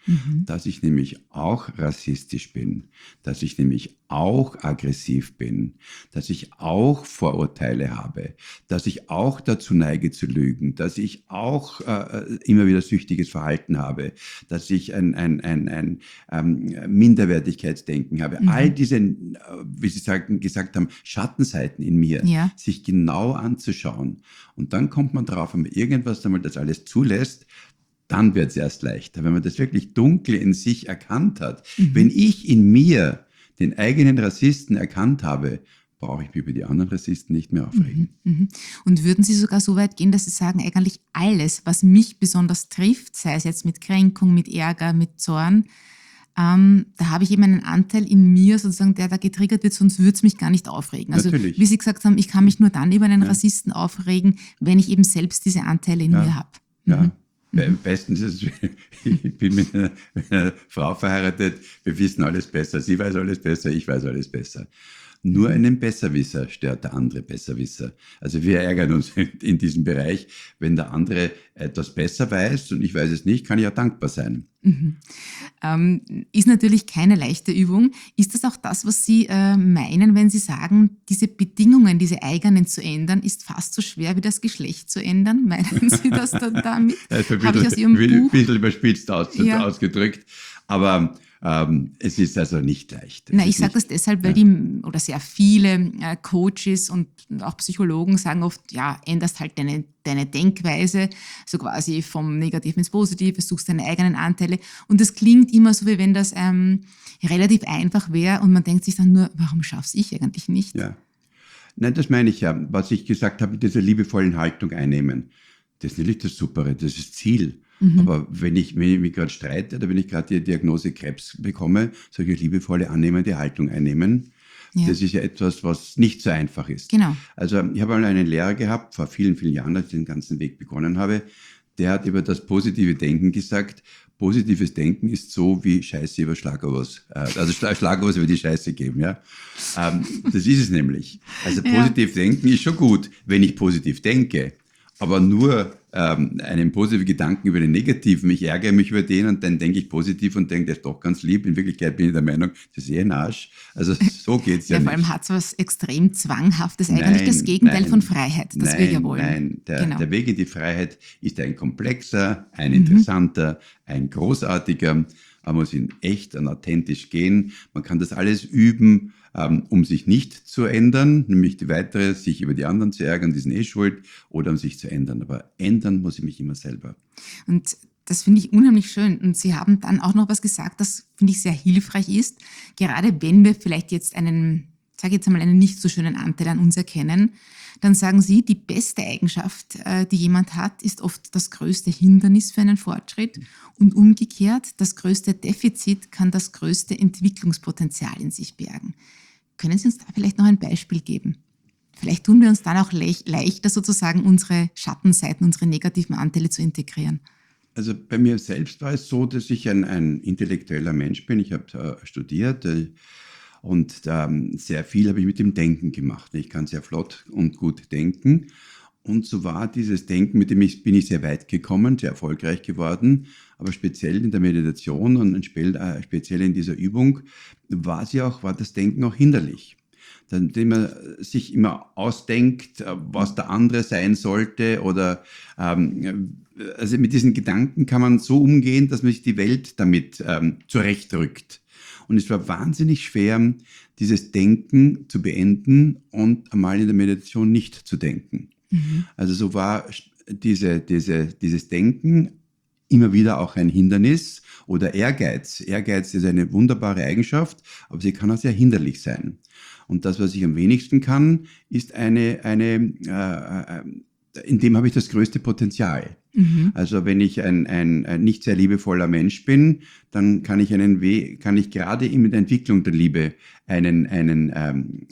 Mhm. dass ich nämlich auch rassistisch bin, dass ich nämlich auch aggressiv bin, dass ich auch Vorurteile habe, dass ich auch dazu neige zu lügen, dass ich auch äh, immer wieder süchtiges Verhalten habe, dass ich ein, ein, ein, ein ähm, Minderwertigkeitsdenken habe. Mhm. All diese, äh, wie Sie sagen, gesagt haben, Schattenseiten in mir, Ja. sich genau anzuschauen. Und dann kommt man drauf, wenn man irgendwas einmal das alles zulässt, dann wird es erst leichter, wenn man das wirklich dunkel in sich erkannt hat. Mhm. Wenn ich in mir den eigenen Rassisten erkannt habe, brauche ich mich über die anderen Rassisten nicht mehr aufregen. Mhm. Mhm. Und würden Sie sogar so weit gehen, dass Sie sagen, eigentlich alles, was mich besonders trifft, sei es jetzt mit Kränkung, mit Ärger, mit Zorn, ähm, da habe ich eben einen Anteil in mir, sozusagen, der da getriggert wird, sonst würde es mich gar nicht aufregen. Also Natürlich. wie Sie gesagt haben, ich kann mich nur dann über einen Ja. Rassisten aufregen, wenn ich eben selbst diese Anteile in Ja. mir habe. Ja. Mhm. Be- Bestens ist es, ich bin mit einer, mit einer Frau verheiratet, wir wissen alles besser, sie weiß alles besser, ich weiß alles besser. Nur einen Besserwisser stört der andere Besserwisser. Also wir ärgern uns in diesem Bereich. Wenn der andere etwas besser weiß und ich weiß es nicht, kann ich auch dankbar sein. Mhm. Ähm, ist natürlich keine leichte Übung. Ist das auch das, was Sie äh, meinen, wenn Sie sagen, diese Bedingungen, diese eigenen zu ändern, ist fast so schwer wie das Geschlecht zu ändern? Meinen Sie das dann damit? Das ist ein Habe ich aus Ihrem bisschen, Buch... bisschen überspitzt aus, Ja. ausgedrückt. Aber ähm, es ist also nicht leicht. Es Na, ist ich sage nicht- das deshalb, weil ja. die oder sehr viele äh, Coaches und auch Psychologen sagen oft, ja, änderst halt deine, deine Denkweise, so quasi vom Negativen ins Positive, suchst deine eigenen Anteile. Und das klingt immer so, wie wenn das ähm, relativ einfach wäre und man denkt sich dann nur, warum schaff's ich eigentlich nicht? Ja. Nein, das meine ich ja. Was ich gesagt habe, mit dieser liebevollen Haltung einnehmen. Das ist natürlich das Supere, das ist das Ziel. Mhm. Aber wenn ich, wenn ich mich gerade streite oder wenn ich gerade die Diagnose Krebs bekomme, soll ich eine liebevolle, annehmende Haltung einnehmen. Ja. Das ist ja etwas, was nicht so einfach ist. Genau. Also ich habe mal einen Lehrer gehabt, vor vielen, vielen Jahren, als ich den ganzen Weg begonnen habe, der hat über das positive Denken gesagt, positives Denken ist so wie Scheiße über Schlagobers, äh, also Schla- Schlagobers über die Scheiße geben. Ja? Ähm, das ist es nämlich. Also Ja. positiv denken ist schon gut, wenn ich positiv denke. Aber nur ähm, einen positiven Gedanken über den negativen, ich ärgere mich über den und dann denke ich positiv und denke, der ist doch ganz lieb. In Wirklichkeit bin ich der Meinung, das ist eh ein Arsch. Also so geht's ja, Ja, nicht. vor allem hat es was extrem Zwanghaftes, eigentlich das Gegenteil nein, von Freiheit, das nein, wir ja wollen. Nein, der, Genau. der Weg in die Freiheit ist ein komplexer, ein Mhm. interessanter, ein großartiger. Man muss ihn echt und authentisch gehen. Man kann das alles üben, ähm, um sich nicht zu ändern, nämlich die weitere, sich über die anderen zu ärgern, die sind eh schuld, oder um sich zu ändern. Aber ändern muss ich mich immer selber. Und das finde ich unheimlich schön. Und Sie haben dann auch noch was gesagt, das finde ich sehr hilfreich ist, gerade wenn wir vielleicht jetzt einen, sage jetzt einmal, einen nicht so schönen Anteil an uns erkennen, dann sagen Sie, die beste Eigenschaft, äh, die jemand hat, ist oft das größte Hindernis für einen Fortschritt und umgekehrt, das größte Defizit kann das größte Entwicklungspotenzial in sich bergen. Können Sie uns da vielleicht noch ein Beispiel geben? Vielleicht tun wir uns dann auch le- leichter, sozusagen unsere Schattenseiten, unsere negativen Anteile zu integrieren. Also bei mir selbst war es so, dass ich ein, ein intellektueller Mensch bin. Ich habe äh, studiert äh, und ähm, sehr viel habe ich mit dem Denken gemacht. Ich kann sehr flott und gut denken. Und so war dieses Denken, mit dem ich, bin ich sehr weit gekommen, sehr erfolgreich geworden. Aber speziell in der Meditation und spe- äh, speziell in dieser Übung war, sie auch, war das Denken auch hinderlich. Indem man sich immer ausdenkt, äh, was der andere sein sollte oder ähm, also mit diesen Gedanken kann man so umgehen, dass man sich die Welt damit ähm, zurechtrückt. Und es war wahnsinnig schwer, dieses Denken zu beenden und einmal in der Meditation nicht zu denken. Mhm. Also so war diese, diese, dieses Denken immer wieder auch ein Hindernis oder Ehrgeiz. Ehrgeiz ist eine wunderbare Eigenschaft, aber sie kann auch sehr hinderlich sein. Und das, was ich am wenigsten kann, ist eine, eine äh, in dem habe ich das größte Potenzial. Mhm. Also wenn ich ein, ein, ein nicht sehr liebevoller Mensch bin, dann kann ich einen We- kann ich gerade in der Entwicklung der Liebe einen, einen ähm,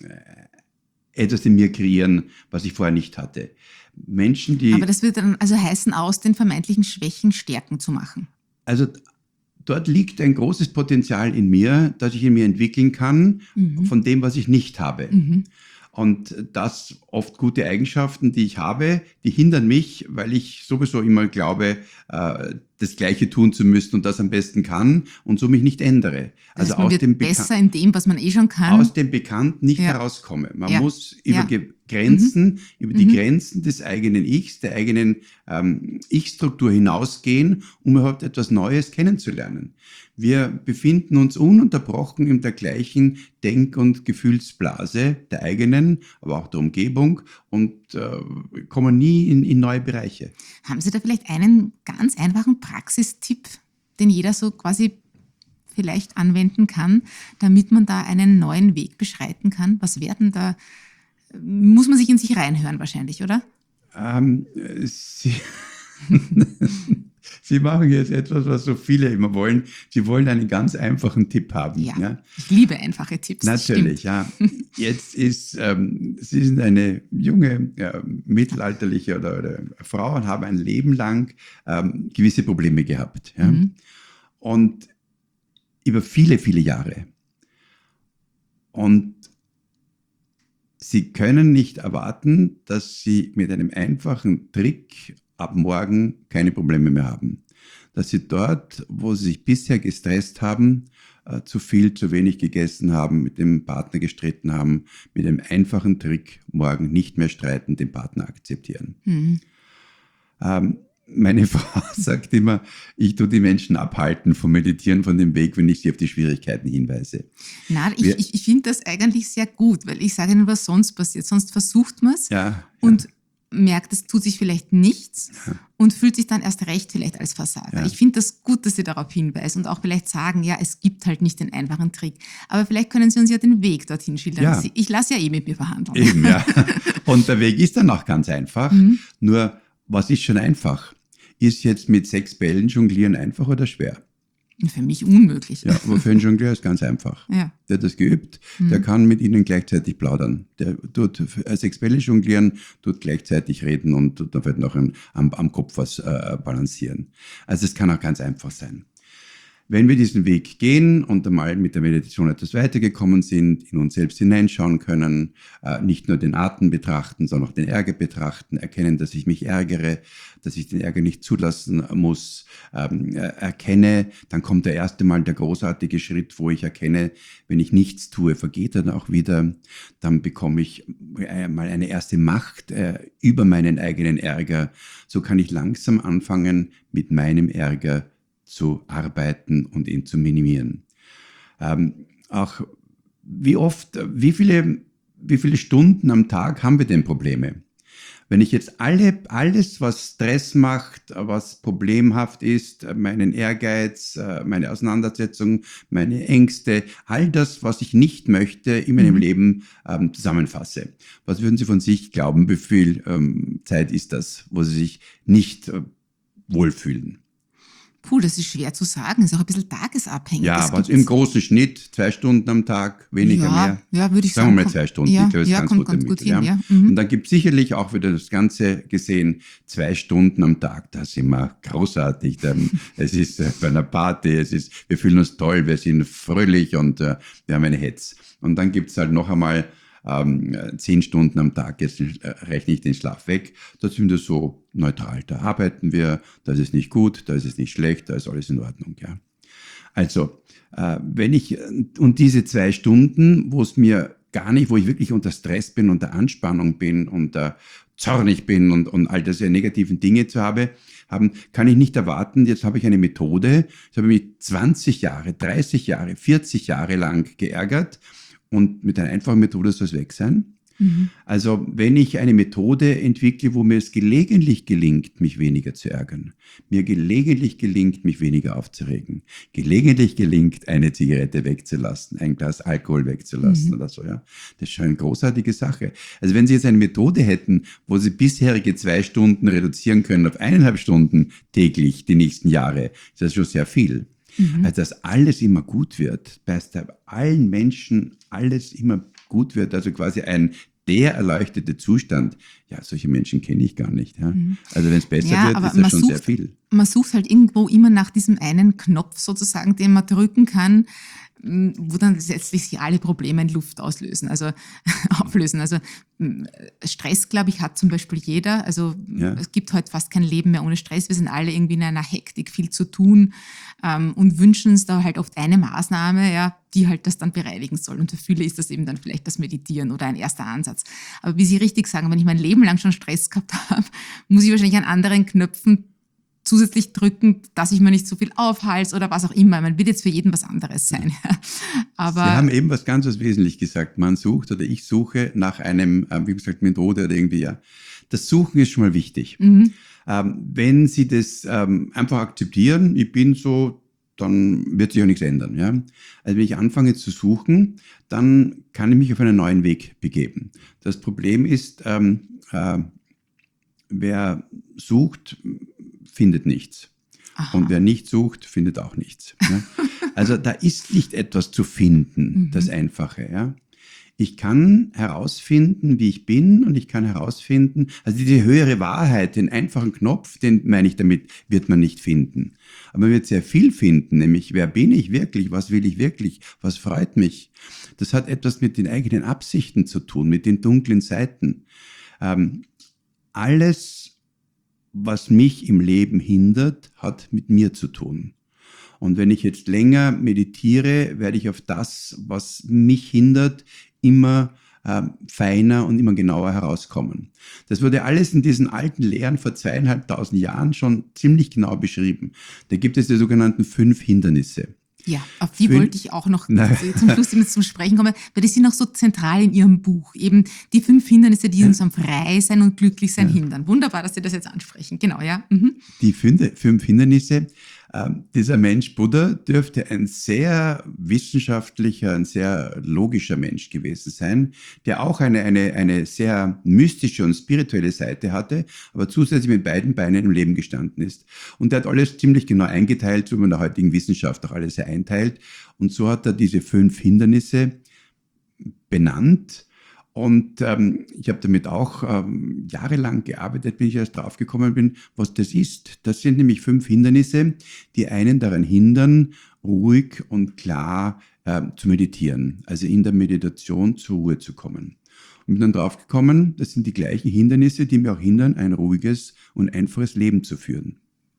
etwas in mir kreieren, was ich vorher nicht hatte. Menschen, die Aber das wird dann also heißen, aus den vermeintlichen Schwächen Stärken zu machen. Also dort liegt ein großes Potenzial in mir, das ich in mir entwickeln kann, Mhm. von dem, was ich nicht habe. Mhm. Und das oft gute Eigenschaften, die ich habe, die hindern mich, weil ich sowieso immer glaube, äh, das Gleiche tun zu müssen und das am besten kann und so mich nicht ändere. Also man aus wird dem besser in dem, was man eh schon kann. Aus dem Bekannten nicht ja. herauskomme. Man ja. muss über ja. Grenzen, mhm. über die mhm. Grenzen des eigenen Ichs, der eigenen ähm, Ich-Struktur hinausgehen, um überhaupt etwas Neues kennenzulernen. Wir befinden uns ununterbrochen in der gleichen Denk- und Gefühlsblase der eigenen, aber auch der Umgebung und äh, kommen nie in, in neue Bereiche. Haben Sie da vielleicht einen ganz einfachen Praxistipp, den jeder so quasi vielleicht anwenden kann, damit man da einen neuen Weg beschreiten kann? Was werden da, muss man sich in sich reinhören wahrscheinlich, oder? Ähm, Sie... Sie machen jetzt etwas, was so viele immer wollen. Sie wollen einen ganz einfachen Tipp haben. Ja, ja? Ich liebe einfache Tipps. Natürlich, ja. Jetzt ist, ähm, Sie sind eine junge, äh, mittelalterliche oder, oder Frau und haben ein Leben lang ähm, gewisse Probleme gehabt. Ja? Mhm. Und über viele, viele Jahre. Und Sie können nicht erwarten, dass Sie mit einem einfachen Trick ab morgen keine Probleme mehr haben. Dass Sie dort, wo Sie sich bisher gestresst haben, äh, zu viel, zu wenig gegessen haben, mit dem Partner gestritten haben, mit einem einfachen Trick morgen nicht mehr streiten, den Partner akzeptieren. Mhm. Ähm, meine Frau sagt immer, ich tue die Menschen abhalten vom Meditieren, von dem Weg, wenn ich sie auf die Schwierigkeiten hinweise. Nein, ich, ich, ich finde das eigentlich sehr gut, weil ich sage Ihnen, was sonst passiert. Sonst versucht man es ja, und ja. merkt, es tut sich vielleicht nichts ja. und fühlt sich dann erst recht vielleicht als Versager. Ja. Ich finde das gut, dass Sie darauf hinweisen und auch vielleicht sagen, ja, es gibt halt nicht den einfachen Trick. Aber vielleicht können Sie uns ja den Weg dorthin schildern. Ja. Ich lasse ja eh mit mir verhandeln. Eben, ja. Und der Weg ist dann auch ganz einfach. Mhm. Nur, was ist schon einfach? Ist jetzt mit sechs Bällen jonglieren einfach oder schwer? Für mich unmöglich. Ja, aber für einen Jongleur ist ganz einfach. Ja. Der hat das geübt, mhm. der kann mit Ihnen gleichzeitig plaudern. Der tut sechs Bälle jonglieren, tut gleichzeitig reden und tut dann vielleicht noch am, am Kopf was äh, balancieren. Also es kann auch ganz einfach sein. Wenn wir diesen Weg gehen und einmal mit der Meditation etwas weitergekommen sind, in uns selbst hineinschauen können, äh, nicht nur den Atem betrachten, sondern auch den Ärger betrachten, erkennen, dass ich mich ärgere, dass ich den Ärger nicht zulassen muss, ähm, äh, erkenne, dann kommt der erste Mal der großartige Schritt, wo ich erkenne, wenn ich nichts tue, vergeht er dann auch wieder, dann bekomme ich äh, mal eine erste Macht äh, über meinen eigenen Ärger. So kann ich langsam anfangen, mit meinem Ärger zu arbeiten und ihn zu minimieren. Ähm, auch wie oft, wie viele, wie viele Stunden am Tag haben wir denn Probleme? Wenn ich jetzt alle, alles, was Stress macht, was problemhaft ist, meinen Ehrgeiz, meine Auseinandersetzung, meine Ängste, all das, was ich nicht möchte in meinem mhm. Leben ähm, zusammenfasse. Was würden Sie von sich glauben, wie viel ähm, Zeit ist das, wo Sie sich nicht äh, wohlfühlen? Puh, das ist schwer zu sagen, ist auch ein bisschen tagesabhängig. Ja, aber im großen Schnitt zwei Stunden am Tag, weniger, ja, mehr. Ja, würde ich sagen. sagen. Sagen wir mal zwei Stunden, ja, ich glaube, das ja, ist ganz kommt, gut damit. Gut hin, ja. Ja. Mhm. Und dann gibt es sicherlich auch wieder das Ganze gesehen, zwei Stunden am Tag, das ist immer großartig. Es ist äh, bei einer Party, es ist, wir fühlen uns toll, wir sind fröhlich und äh, wir haben eine Hetz. Und dann gibt es halt noch einmal Ähm, zehn Stunden am Tag, jetzt äh, rechne ich den Schlaf weg, da sind wir so neutral, da arbeiten wir, da ist es nicht gut, da ist es nicht schlecht, da ist alles in Ordnung. Ja. Also, äh, wenn ich, und diese zwei Stunden, wo es mir gar nicht, wo ich wirklich unter Stress bin, unter Anspannung bin, unter zornig bin und, und all diese negativen Dinge zu habe, haben, kann ich nicht erwarten, jetzt habe ich eine Methode, jetzt habe ich mich zwanzig Jahre, dreißig Jahre, vierzig Jahre lang geärgert, und mit einer einfachen Methode soll es weg sein. Mhm. Also wenn ich eine Methode entwickle, wo mir es gelegentlich gelingt, mich weniger zu ärgern, mir gelegentlich gelingt, mich weniger aufzuregen, gelegentlich gelingt, eine Zigarette wegzulassen, ein Glas Alkohol wegzulassen mhm. oder so, ja, das ist schon eine großartige Sache. Also wenn Sie jetzt eine Methode hätten, wo Sie bisherige zwei Stunden reduzieren können auf eineinhalb Stunden täglich die nächsten Jahre, ist das schon sehr viel. Mhm. Also dass alles immer gut wird, bei allen Menschen alles immer gut wird, also quasi ein der erleuchtete Zustand, ja, solche Menschen kenne ich gar nicht. Ja. Mhm. Also wenn es besser ja, wird, ist das schon sucht, sehr viel. Man sucht halt irgendwo immer nach diesem einen Knopf sozusagen, den man drücken kann, wo dann letztlich sich alle Probleme in Luft auslösen, also auflösen. Also Stress, glaube ich, hat zum Beispiel jeder. Also ja. Es gibt heute fast kein Leben mehr ohne Stress. Wir sind alle irgendwie in einer Hektik, viel zu tun ähm, und wünschen uns da halt oft eine Maßnahme, ja, die halt das dann bereinigen soll. Und für viele ist das eben dann vielleicht das Meditieren oder ein erster Ansatz. Aber wie Sie richtig sagen, wenn ich mein Leben lang schon Stress gehabt habe, muss ich wahrscheinlich an anderen Knöpfen zusätzlich drücken, dass ich mir nicht so viel aufhalte oder was auch immer. Man wird jetzt für jeden was anderes sein. Aber Sie haben eben was ganz was wesentlich gesagt. Man sucht oder ich suche nach einem, wie gesagt, Methode oder irgendwie, ja. Das Suchen ist schon mal wichtig. Mhm. Ähm, wenn Sie das ähm, einfach akzeptieren, ich bin so, dann wird sich auch nichts ändern. Ja? Also wenn ich anfange zu suchen, dann kann ich mich auf einen neuen Weg begeben. Das Problem ist, ähm, äh, wer sucht, findet nichts. Aha. Und wer nicht sucht, findet auch nichts. Ja? Also da ist nicht etwas zu finden, mhm. das Einfache. Ja? Ich kann herausfinden, wie ich bin, und ich kann herausfinden, also diese höhere Wahrheit, den einfachen Knopf, den meine ich damit, wird man nicht finden. Aber man wird sehr viel finden, nämlich wer bin ich wirklich, was will ich wirklich, was freut mich. Das hat etwas mit den eigenen Absichten zu tun, mit den dunklen Seiten. Ähm, alles, was mich im Leben hindert, hat mit mir zu tun. Und wenn ich jetzt länger meditiere, werde ich auf das, was mich hindert, immer äh, feiner und immer genauer herauskommen. Das wurde alles in diesen alten Lehren vor zweieinhalbtausend Jahren schon ziemlich genau beschrieben. Da gibt es die sogenannten fünf Hindernisse. Ja, auf die Fünf, wollte ich auch noch Nein. zum Schluss zum Sprechen kommen, weil die sind auch so zentral in Ihrem Buch. Eben die fünf Hindernisse, die ja. uns am Freisein und Glücklichsein ja. hindern. Wunderbar, dass Sie das jetzt ansprechen. Genau, ja. Mhm. Die fünf, fünf Hindernisse. Ähm, dieser Mensch Buddha dürfte ein sehr wissenschaftlicher, ein sehr logischer Mensch gewesen sein, der auch eine, eine, eine sehr mystische und spirituelle Seite hatte, aber zusätzlich mit beiden Beinen im Leben gestanden ist. Und er hat alles ziemlich genau eingeteilt, so wie man in der heutigen Wissenschaft auch alles einteilt. Und so hat er diese fünf Hindernisse benannt. Und ähm, ich habe damit auch ähm, jahrelang gearbeitet, bis ich erst draufgekommen bin, was das ist. Das sind nämlich fünf Hindernisse, die einen daran hindern, ruhig und klar äh, zu meditieren, also in der Meditation zur Ruhe zu kommen. Und bin dann draufgekommen, das sind die gleichen Hindernisse, die mir auch hindern, ein ruhiges und einfaches Leben zu führen.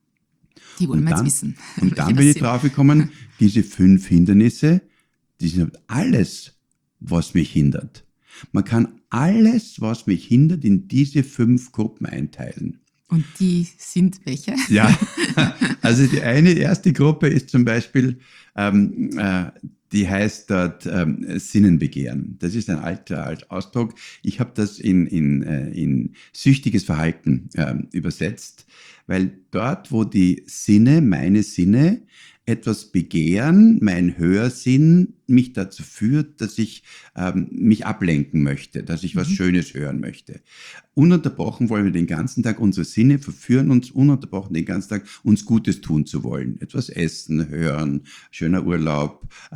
Die wollen wir jetzt wissen. Und dann bin ich draufgekommen, diese fünf Hindernisse, die sind alles, was mich hindert. Man kann alles, was mich hindert, in diese fünf Gruppen einteilen. Und die sind welche? Ja, also die eine, die erste Gruppe ist zum Beispiel, ähm, äh, die heißt dort ähm, Sinnenbegehren. Das ist ein alter, alter Ausdruck. Ich habe das in, in, äh, in süchtiges Verhalten äh, übersetzt, weil dort, wo die Sinne, meine Sinne, etwas begehren, mein Hörsinn mich dazu führt, dass ich ähm, mich ablenken möchte, dass ich was mhm. Schönes hören möchte. Ununterbrochen wollen wir den ganzen Tag, unsere Sinne verführen uns ununterbrochen den ganzen Tag, uns Gutes tun zu wollen. Etwas essen, hören, schöner Urlaub, äh,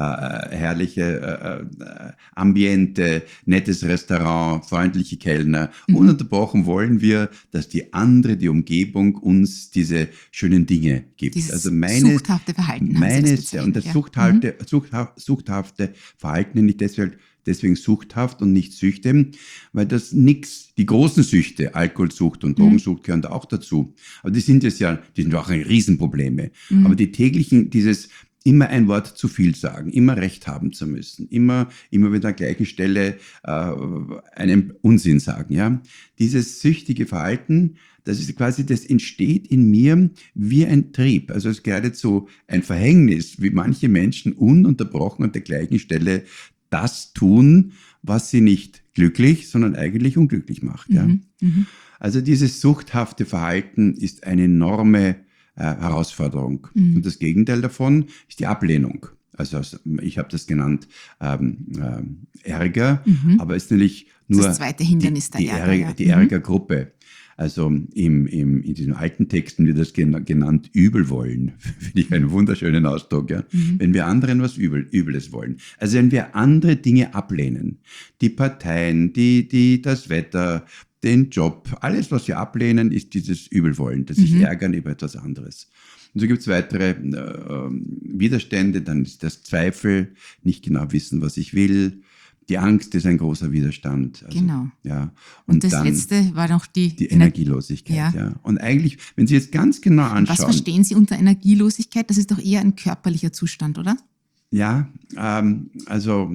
herrliche äh, äh, Ambiente, nettes Restaurant, freundliche Kellner. Mhm. Ununterbrochen wollen wir, dass die andere, die Umgebung uns diese schönen Dinge gibt. Dieses also meine, suchthafte Verhalten. Meine, das und das ja. suchthafte, mhm. suchtha- suchthafte Verhalten nenne ich deswegen, deswegen suchthaft und nicht Süchte, weil das nix, die großen Süchte, Alkoholsucht und Drogensucht, mhm. gehören da auch dazu. Aber die sind es ja, die sind auch Riesenprobleme. Mhm. Aber die täglichen, dieses immer ein Wort zu viel sagen, immer Recht haben zu müssen, immer, immer wieder an der gleichen Stelle äh, einen Unsinn sagen, ja. Dieses süchtige Verhalten, das ist quasi, das entsteht in mir wie ein Trieb. Also es ist geradezu ein Verhängnis, wie manche Menschen ununterbrochen an der gleichen Stelle das tun, was sie nicht glücklich, sondern eigentlich unglücklich macht. Ja. Mhm, mh. Also dieses suchthafte Verhalten ist eine enorme äh, Herausforderung. Mhm. Und das Gegenteil davon ist die Ablehnung. Also ich habe das genannt ähm, äh, Ärger, mhm. aber es ist natürlich nur das zweite Hindernis die, die, der Ärger, Ärger, ja. die Ärgergruppe. Also im, im, in diesen alten Texten wird das genannt Übelwollen. Finde ich einen wunderschönen Ausdruck. Ja? Mhm. Wenn wir anderen was Übel, Übles wollen. Also wenn wir andere Dinge ablehnen, die Parteien, die, die, das Wetter, den Job, alles, was wir ablehnen, ist dieses Übelwollen, das sich mhm. ärgern über etwas anderes. Und so gibt es weitere äh, Widerstände, dann ist das Zweifel, nicht genau wissen, was ich will. Die Angst ist ein großer Widerstand. Also, genau. Ja. Und, und das dann letzte war noch die, die Energielosigkeit. Ja. Ja. Und eigentlich, wenn Sie jetzt ganz genau anschauen. Was verstehen Sie unter Energielosigkeit? Das ist doch eher ein körperlicher Zustand, oder? Ja, ähm, also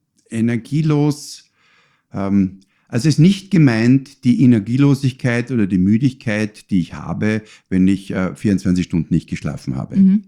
energielos, ähm, also es ist nicht gemeint die Energielosigkeit oder die Müdigkeit, die ich habe, wenn ich äh, vierundzwanzig Stunden nicht geschlafen habe. Mhm.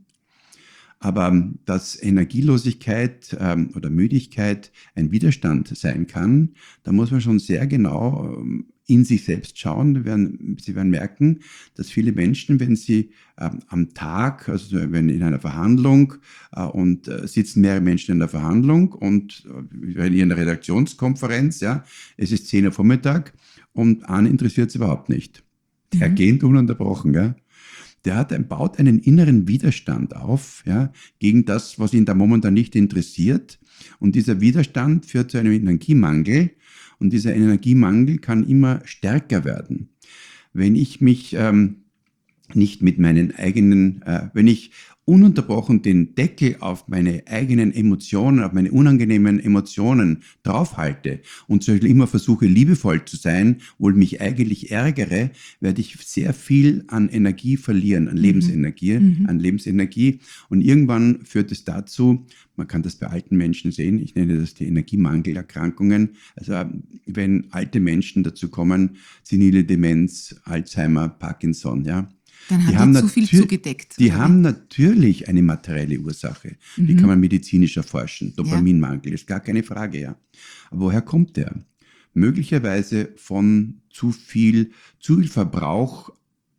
Aber dass Energielosigkeit ähm, oder Müdigkeit ein Widerstand sein kann, da muss man schon sehr genau ähm, in sich selbst schauen. Sie werden, Sie werden merken, dass viele Menschen, wenn sie ähm, am Tag, also wenn in einer Verhandlung äh, und äh, sitzen mehrere Menschen in der Verhandlung und äh, in einer Redaktionskonferenz, ja, es ist zehn Uhr Vormittag und einen interessiert es überhaupt nicht. Der mhm. geht ununterbrochen, ja. Der hat, baut einen inneren Widerstand auf, ja, gegen das, was ihn da momentan nicht interessiert. Und dieser Widerstand führt zu einem Energiemangel. Und dieser Energiemangel kann immer stärker werden. Wenn ich mich ähm, nicht mit meinen eigenen, äh, wenn ich ununterbrochen den Deckel auf meine eigenen Emotionen, auf meine unangenehmen Emotionen draufhalte und zum Beispiel immer versuche, liebevoll zu sein, obwohl mich eigentlich ärgere, werde ich sehr viel an Energie verlieren, an Lebensenergie, mhm. an Lebensenergie. Und irgendwann führt es dazu, man kann das bei alten Menschen sehen, ich nenne das die Energiemangelerkrankungen. Also wenn alte Menschen dazu kommen, senile Demenz, Alzheimer, Parkinson, ja. Dann haben die, haben zu viel zugedeckt. Die haben wie? natürlich eine materielle Ursache. Mhm. Die kann man medizinisch erforschen. Dopaminmangel, ja. ist gar keine Frage, ja. Aber woher kommt der? Möglicherweise von zu viel, zu viel Verbrauch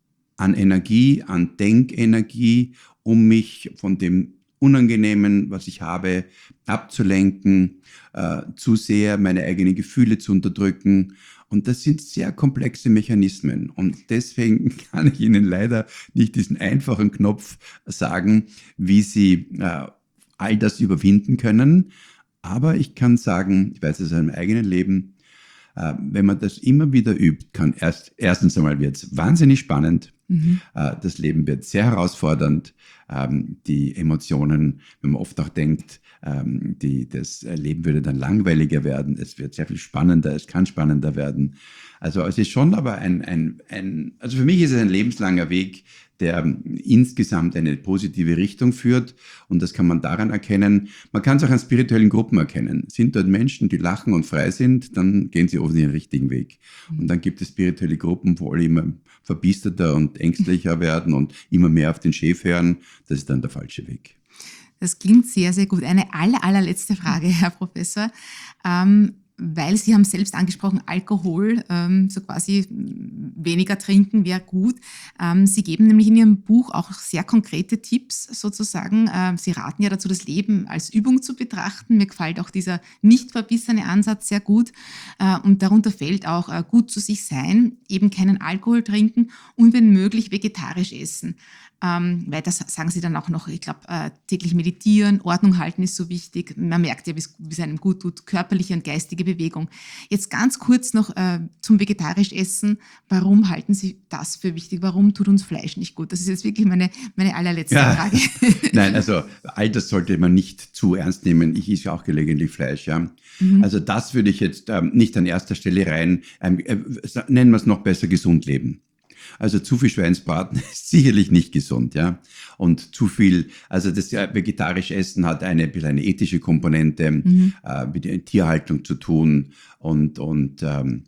an Energie, an Denkenergie, um mich von dem Unangenehmen, was ich habe, abzulenken, äh, zu sehr meine eigenen Gefühle zu unterdrücken. Und das sind sehr komplexe Mechanismen. Und deswegen kann ich Ihnen leider nicht diesen einfachen Knopf sagen, wie Sie äh, all das überwinden können. Aber ich kann sagen, ich weiß es aus meinem eigenen Leben, äh, wenn man das immer wieder übt, kann erst, erstens einmal wird es wahnsinnig spannend. Mhm. Äh, das Leben wird sehr herausfordernd. Ähm, die Emotionen, wenn man oft auch denkt, ähm, die, das Leben würde dann langweiliger werden. Es wird sehr viel spannender, es kann spannender werden. Also es ist schon aber ein, ein, ein also für mich ist es ein lebenslanger Weg, der insgesamt eine positive Richtung führt. Und das kann man daran erkennen. Man kann es auch an spirituellen Gruppen erkennen. Sind dort Menschen, die lachen und frei sind, dann gehen sie offensichtlich den richtigen Weg. Und dann gibt es spirituelle Gruppen, wo alle immer verbiesterter und ängstlicher werden und immer mehr auf den Chef hören. Das ist dann der falsche Weg. Das klingt sehr, sehr gut. Eine aller, allerletzte Frage, Herr Professor. Ähm, weil Sie haben selbst angesprochen, Alkohol, ähm, so quasi weniger trinken wäre gut. Ähm, Sie geben nämlich in Ihrem Buch auch sehr konkrete Tipps sozusagen. Ähm, Sie raten ja dazu, das Leben als Übung zu betrachten. Mir gefällt auch dieser nicht verbissene Ansatz sehr gut. Äh, und darunter fällt auch äh, gut zu sich sein, eben keinen Alkohol trinken und wenn möglich vegetarisch essen. Ähm, weil das sagen Sie dann auch noch, ich glaube, äh, täglich meditieren, Ordnung halten ist so wichtig. Man merkt ja, wie es einem gut tut, körperliche und geistige Bewegung. Jetzt ganz kurz noch äh, zum vegetarisch Essen. Warum halten Sie das für wichtig? Warum tut uns Fleisch nicht gut? Das ist jetzt wirklich meine, meine allerletzte ja. Frage. Nein, also all das sollte man nicht zu ernst nehmen. Ich esse ja auch gelegentlich Fleisch. Ja. Mhm. Also das würde ich jetzt ähm, nicht an erster Stelle rein, ähm, äh, nennen wir es noch besser, gesund leben. Also zu viel Schweinsbraten ist sicherlich nicht gesund, ja. Und zu viel, also das vegetarische Essen hat eine, eine ethische Komponente, mhm. äh, mit der Tierhaltung zu tun und, und, ähm,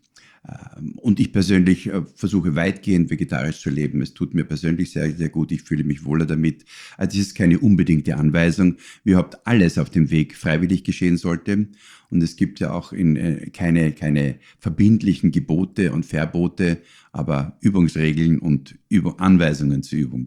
und ich persönlich versuche weitgehend vegetarisch zu leben. Es tut mir persönlich sehr, sehr gut. Ich fühle mich wohler damit. Also es ist keine unbedingte Anweisung, wie überhaupt alles auf dem Weg freiwillig geschehen sollte. Und es gibt ja auch in, keine, keine verbindlichen Gebote und Verbote, aber Übungsregeln und Übung, Anweisungen zur Übung.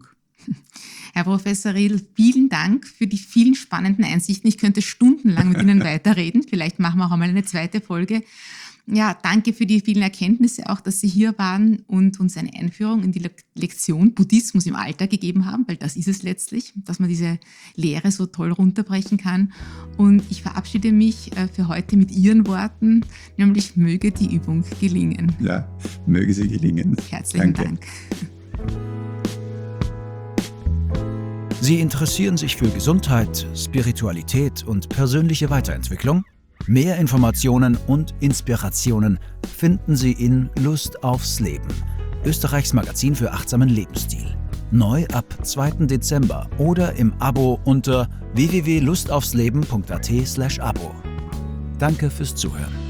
Herr Professor Riedl, vielen Dank für die vielen spannenden Einsichten. Ich könnte stundenlang mit Ihnen weiterreden. Vielleicht machen wir auch einmal eine zweite Folge. Ja, danke für die vielen Erkenntnisse auch, dass Sie hier waren und uns eine Einführung in die Le- Lektion Buddhismus im Alltag gegeben haben, weil das ist es letztlich, dass man diese Lehre so toll runterbrechen kann. Und ich verabschiede mich äh, für heute mit Ihren Worten, nämlich möge die Übung gelingen. Ja, möge sie gelingen. Herzlichen Danke. Dank. Sie interessieren sich für Gesundheit, Spiritualität und persönliche Weiterentwicklung? Mehr Informationen und Inspirationen finden Sie in Lust aufs Leben, Österreichs Magazin für achtsamen Lebensstil. Neu ab zweiten Dezember oder im Abo unter w w w punkt lustaufsleben punkt a t slash abo. Danke fürs Zuhören.